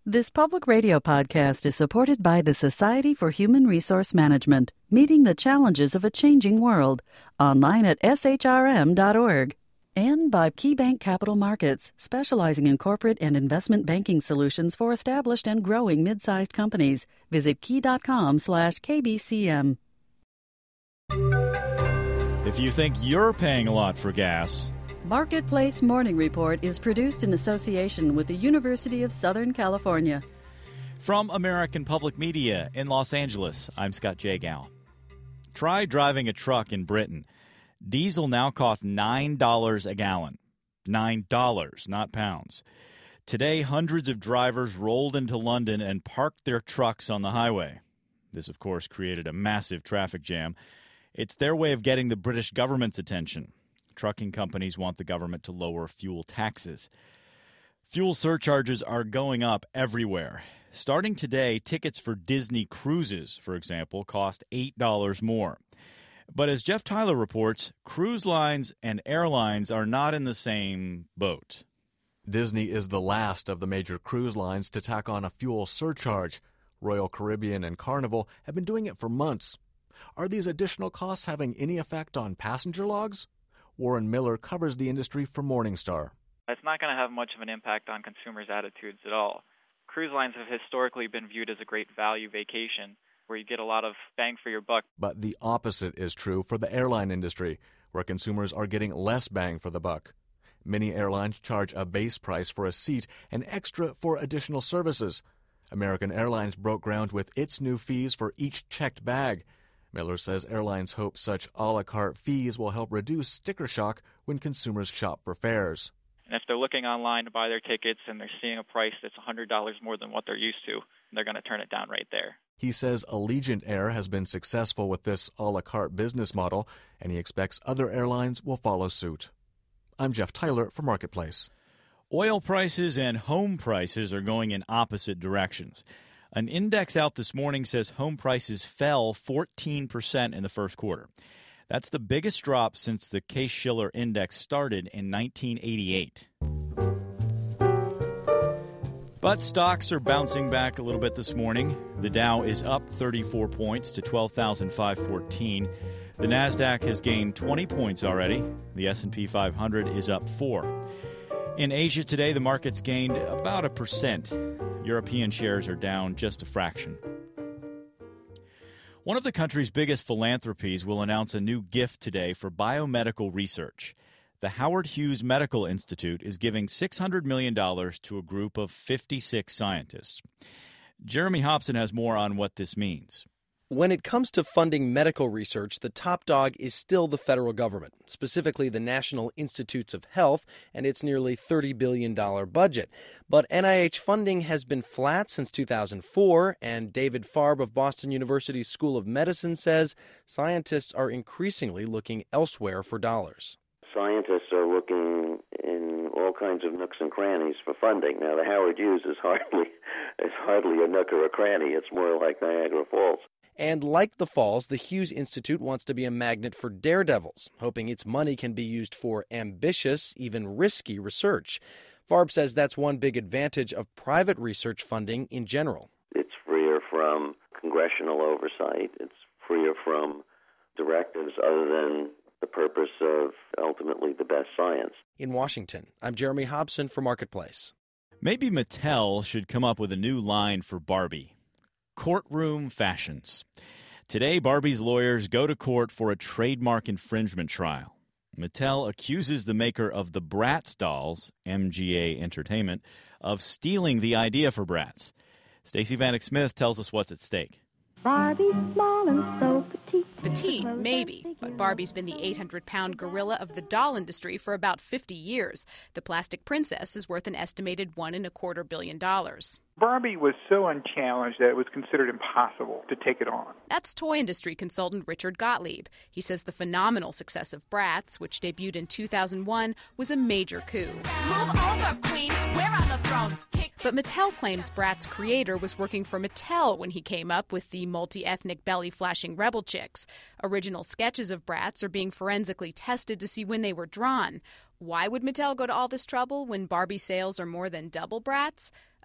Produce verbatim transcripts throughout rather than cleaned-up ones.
This public radio podcast is supported by the Society for Human Resource Management, meeting the challenges of a changing world, online at s h r m dot org. And by KeyBank Capital Markets, specializing in corporate and investment banking solutions for established and growing mid-sized companies. Visit key.com slash KBCM. If you think you're paying a lot for gas, Marketplace Morning Report is produced in association with the University of Southern California. From American Public Media in Los Angeles, I'm Scott Jagow. Try driving a truck in Britain. Diesel now costs nine dollars a gallon. nine dollars, not pounds. Today, hundreds of drivers rolled into London and parked their trucks on the highway. This, of course, created a massive traffic jam. It's their way of getting the British government's attention. Trucking companies want the government to lower fuel taxes. Fuel surcharges are going up everywhere. Starting today, tickets for Disney cruises, for example, cost eight dollars more. But as Jeff Tyler reports, cruise lines and airlines are not in the same boat. Disney is the last of the major cruise lines to tack on a fuel surcharge. Royal Caribbean and Carnival have been doing it for months. Are these additional costs having any effect on passenger logs? Warren Miller covers the industry for Morningstar. It's not going to have much of an impact on consumers' attitudes at all. Cruise lines have historically been viewed as a great value vacation, where you get a lot of bang for your buck. But the opposite is true for the airline industry, where consumers are getting less bang for the buck. Many airlines charge a base price for a seat and extra for additional services. American Airlines broke ground with its new fees for each checked bag. Miller says airlines hope such a la carte fees will help reduce sticker shock when consumers shop for fares. And if they're looking online to buy their tickets and they're seeing a price that's one hundred dollars more than what they're used to, they're going to turn it down right there. He says Allegiant Air has been successful with this a la carte business model, and he expects other airlines will follow suit. I'm Jeff Tyler for Marketplace. Oil prices and home prices are going in opposite directions. An index out this morning says home prices fell fourteen percent in the first quarter. That's the biggest drop since the Case-Shiller index started in nineteen eighty-eight. But stocks are bouncing back a little bit this morning. The Dow is up thirty-four points to twelve thousand five hundred fourteen. The Nasdaq has gained twenty points already. The S and P five hundred is up four. In Asia today, the market's gained about a percent. European shares are down just a fraction. One of the country's biggest philanthropies will announce a new gift today for biomedical research. The Howard Hughes Medical Institute is giving six hundred million dollars to a group of fifty-six scientists. Jeremy Hobson has more on what this means. When it comes to funding medical research, the top dog is still the federal government, specifically the National Institutes of Health and its nearly thirty billion dollars budget. But N I H funding has been flat since two thousand four, and David Farb of Boston University's School of Medicine says scientists are increasingly looking elsewhere for dollars. Scientists are looking in all kinds of nooks and crannies for funding. Now, the Howard Hughes is hardly, is hardly a nook or a cranny. It's more like Niagara Falls. And like the Falls, the Hughes Institute wants to be a magnet for daredevils, hoping its money can be used for ambitious, even risky research. Farb says that's one big advantage of private research funding in general. It's freer from congressional oversight. It's freer from directives other than the purpose of ultimately the best science. In Washington, I'm Jeremy Hobson for Marketplace. Maybe Mattel should come up with a new line for Barbie. Courtroom fashions. Today, Barbie's lawyers go to court for a trademark infringement trial. Mattel accuses the maker of the Bratz dolls, M G A Entertainment, of stealing the idea for Bratz. Stacey Vanek Smith tells us what's at stake. Barbie's small and so petite. Petite, maybe, but Barbie's been the eight hundred pound gorilla of the doll industry for about fifty years. The plastic princess is worth an estimated one and a quarter billion dollars. Barbie was so unchallenged that it was considered impossible to take it on. That's toy industry consultant Richard Gottlieb. He says the phenomenal success of Bratz, which debuted in two thousand one, was a major coup. Move over, queen. We're on the throne. Kick. But Mattel claims Bratz's creator was working for Mattel when he came up with the multi-ethnic belly-flashing rebel chicks. Original sketches of Bratz are being forensically tested to see when they were drawn. Why would Mattel go to all this trouble when Barbie sales are more than double Bratz?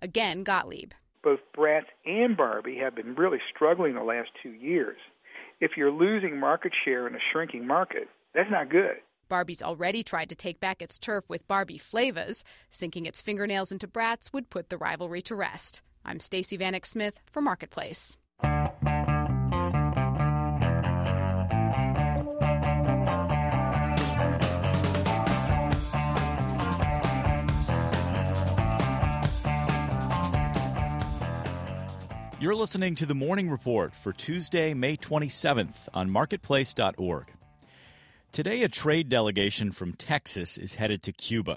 Again, Gottlieb. Both Bratz and Barbie have been really struggling the last two years. If you're losing market share in a shrinking market, that's not good. Barbie's already tried to take back its turf with Barbie Flavas. Sinking its fingernails into Bratz would put the rivalry to rest. I'm Stacey Vanek Smith for Marketplace. You're listening to the Morning Report for Tuesday, May twenty-seventh on marketplace dot org. Today, a trade delegation from Texas is headed to Cuba.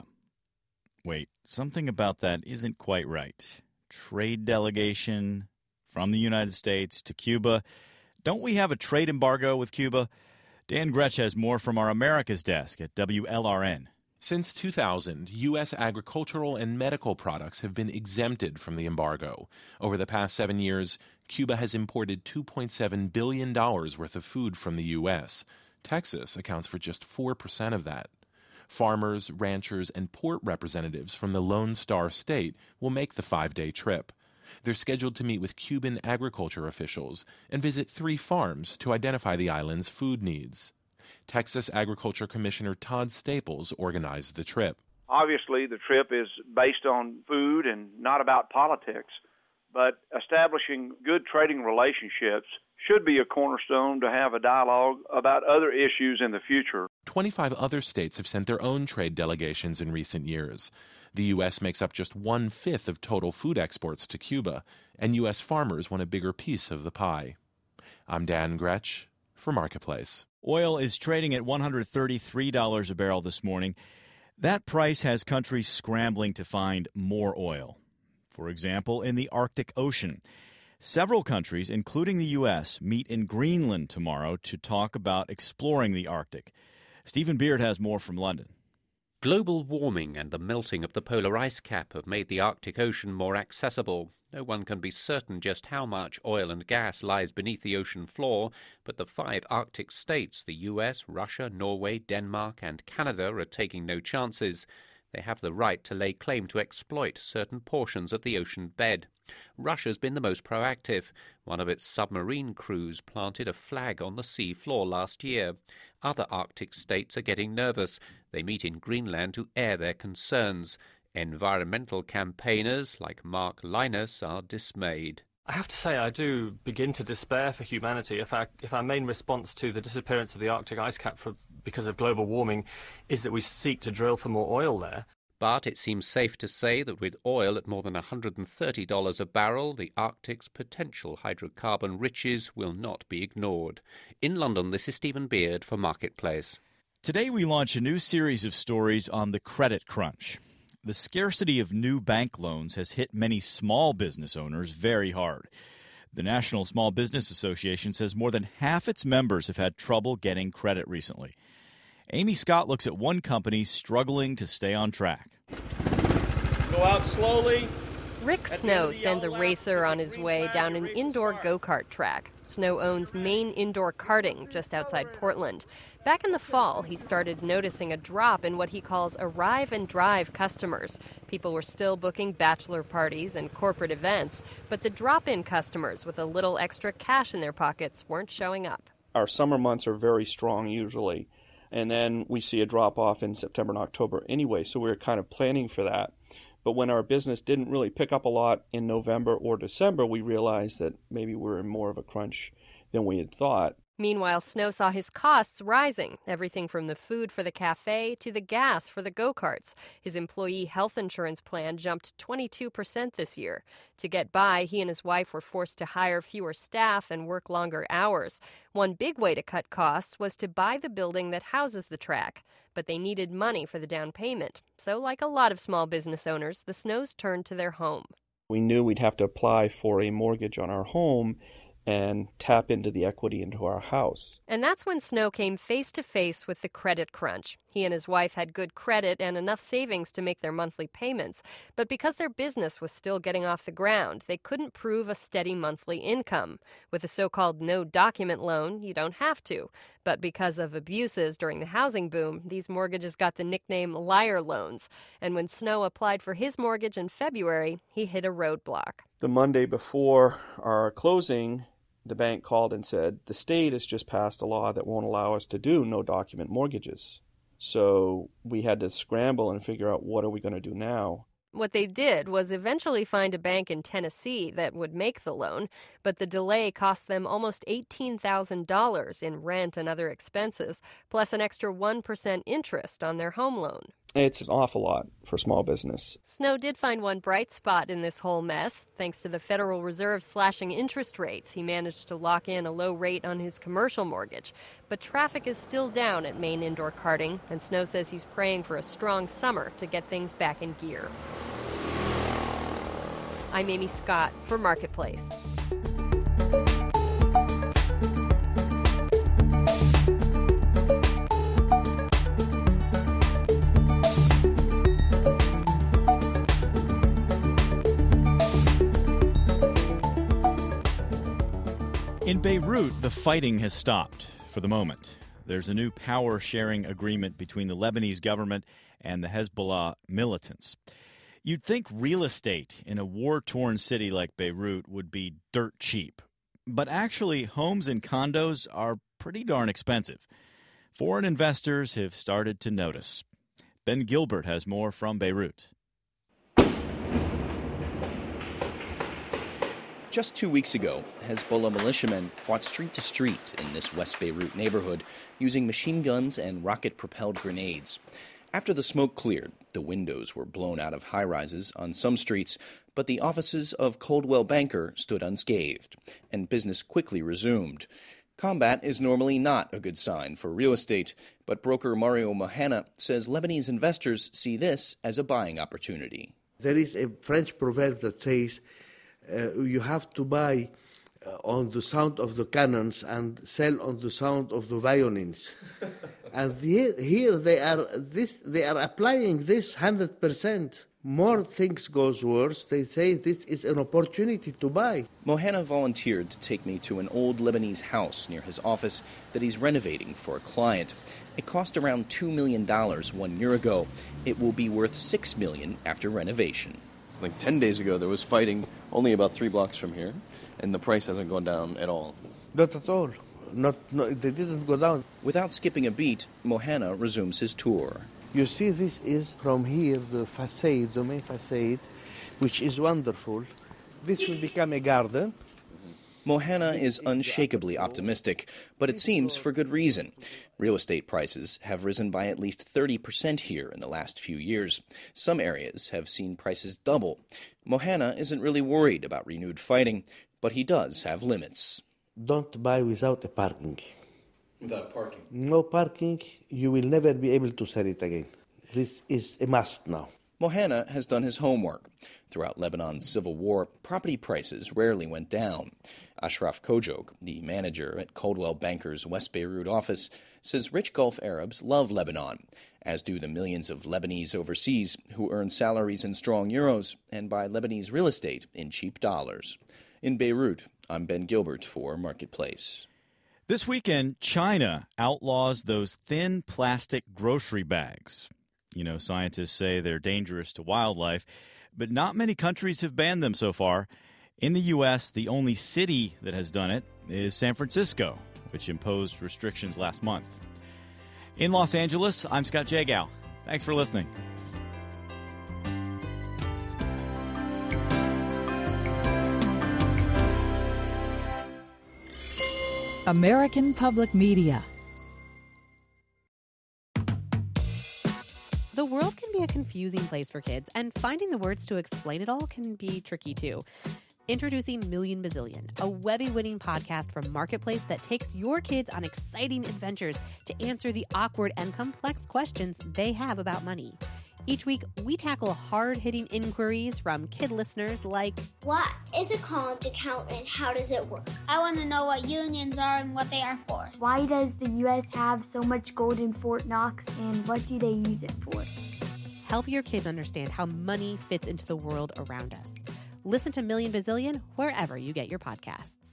Wait, something about that isn't quite right. Trade delegation from the United States to Cuba. Don't we have a trade embargo with Cuba? Dan Gretsch has more from our America's desk at W L R N. Since two thousand, U S agricultural and medical products have been exempted from the embargo. Over the past seven years, Cuba has imported two point seven billion dollars worth of food from the U S. Texas accounts for just four percent of that. Farmers, ranchers, and port representatives from the Lone Star State will make the five-day trip. They're scheduled to meet with Cuban agriculture officials and visit three farms to identify the island's food needs. Texas Agriculture Commissioner Todd Staples organized the trip. Obviously, the trip is based on food and not about politics, but establishing good trading relationships should be a cornerstone to have a dialogue about other issues in the future. twenty-five other states have sent their own trade delegations in recent years. The U S makes up just one-fifth of total food exports to Cuba, and U S farmers want a bigger piece of the pie. I'm Dan Gretsch for Marketplace. Oil is trading at one hundred thirty-three dollars a barrel this morning. That price has countries scrambling to find more oil. For example, in the Arctic Ocean. Several countries, including the U S, meet in Greenland tomorrow to talk about exploring the Arctic. Stephen Beard has more from London. Global warming and the melting of the polar ice cap have made the Arctic Ocean more accessible. No one can be certain just how much oil and gas lies beneath the ocean floor, but the five Arctic states, the U S, Russia, Norway, Denmark and Canada, are taking no chances. They have the right to lay claim to exploit certain portions of the ocean bed. Russia's been the most proactive. One of its submarine crews planted a flag on the sea floor last year. Other Arctic states are getting nervous. They meet in Greenland to air their concerns. Environmental campaigners like Mark Linus are dismayed. I have to say I do begin to despair for humanity if our, if our main response to the disappearance of the Arctic ice cap for, because of global warming is that we seek to drill for more oil there. But it seems safe to say that with oil at more than one hundred thirty dollars a barrel, the Arctic's potential hydrocarbon riches will not be ignored. In London, this is Stephen Beard for Marketplace. Today we launch a new series of stories on the credit crunch. The scarcity of new bank loans has hit many small business owners very hard. The National Small Business Association says more than half its members have had trouble getting credit recently. Amy Scott looks at one company struggling to stay on track. Go out slowly. Rick Snow sends a racer on his way down an indoor go-kart track. Snow owns Maine Indoor Karting just outside Portland. Back in the fall, he started noticing a drop in what he calls arrive and drive customers. People were still booking bachelor parties and corporate events, but the drop-in customers with a little extra cash in their pockets weren't showing up. Our summer months are very strong usually, and then we see a drop-off in September and October anyway, so we were kind of planning for that. But when our business didn't really pick up a lot in November or December, we realized that maybe we were in more of a crunch than we had thought. Meanwhile, Snow saw his costs rising, everything from the food for the cafe to the gas for the go-karts. His employee health insurance plan jumped twenty-two percent this year. To get by, he and his wife were forced to hire fewer staff and work longer hours. One big way to cut costs was to buy the building that houses the track. But they needed money for the down payment. So like a lot of small business owners, the Snows turned to their home. We knew we'd have to apply for a mortgage on our home, and tap into the equity into our house. And that's when Snow came face to face with the credit crunch. He and his wife had good credit and enough savings to make their monthly payments. But because their business was still getting off the ground, they couldn't prove a steady monthly income. With a so-called no-document loan, you don't have to. But because of abuses during the housing boom, these mortgages got the nickname liar loans. And when Snow applied for his mortgage in February, he hit a roadblock. The Monday before our closing, the bank called and said, the state has just passed a law that won't allow us to do no-document mortgages. So we had to scramble and figure out what are we going to do now. What they did was eventually find a bank in Tennessee that would make the loan, but the delay cost them almost eighteen thousand dollars in rent and other expenses, plus an extra one percent interest on their home loan. It's an awful lot for small business. Snow did find one bright spot in this whole mess. Thanks to the Federal Reserve slashing interest rates, he managed to lock in a low rate on his commercial mortgage. But traffic is still down at Maine Indoor Karting, and Snow says he's praying for a strong summer to get things back in gear. I'm Amy Scott for Marketplace. In Beirut, the fighting has stopped for the moment. There's a new power-sharing agreement between the Lebanese government and the Hezbollah militants. You'd think real estate in a war-torn city like Beirut would be dirt cheap. But actually, homes and condos are pretty darn expensive. Foreign investors have started to notice. Ben Gilbert has more from Beirut. Just two weeks ago, Hezbollah militiamen fought street to street in this West Beirut neighborhood using machine guns and rocket-propelled grenades. After the smoke cleared, the windows were blown out of high-rises on some streets, but the offices of Coldwell Banker stood unscathed, and business quickly resumed. Combat is normally not a good sign for real estate, but broker Mario Mohana says Lebanese investors see this as a buying opportunity. There is a French proverb that says, Uh, you have to buy uh, on the sound of the cannons and sell on the sound of the violins. And here, here they are this they are applying this one hundred percent. More things goes worse, they say this is an opportunity to buy. Mohana volunteered to take me to an old Lebanese house near his office that he's renovating for a client. It cost around two million dollars one year ago. It will be worth six million dollars after renovation. Like ten days ago, there was fighting only about three blocks from here, and the price hasn't gone down at all. Not at all. Not, no, they didn't go down. Without skipping a beat, Mohana resumes his tour. You see, this is from here, the facade, the main facade, which is wonderful. This will become a garden. Mohana is unshakably optimistic, but it seems for good reason. Real estate prices have risen by at least thirty percent here in the last few years. Some areas have seen prices double. Mohana isn't really worried about renewed fighting, but he does have limits. Don't buy without a parking. Without parking? No parking, you will never be able to sell it again. This is a must now. Mohana has done his homework. Throughout Lebanon's civil war, property prices rarely went down. Ashraf Kojok, the manager at Coldwell Banker's West Beirut office, says rich Gulf Arabs love Lebanon, as do the millions of Lebanese overseas who earn salaries in strong euros and buy Lebanese real estate in cheap dollars. In Beirut, I'm Ben Gilbert for Marketplace. This weekend, China outlaws those thin plastic grocery bags. You know, scientists say they're dangerous to wildlife, but not many countries have banned them so far. In the U S, the only city that has done it is San Francisco, which imposed restrictions last month. In Los Angeles, I'm Scott Jagow. Thanks for listening. American Public Media. The world can be a confusing place for kids, and finding the words to explain it all can be tricky too. Introducing Million Bazillion, a Webby-winning podcast from Marketplace that takes your kids on exciting adventures to answer the awkward and complex questions they have about money. Each week, we tackle hard-hitting inquiries from kid listeners like, what is a college account and how does it work? I want to know what unions are and what they are for. Why does the U S have so much gold in Fort Knox, and what do they use it for? Help your kids understand how money fits into the world around us. Listen to Million Bazillion wherever you get your podcasts.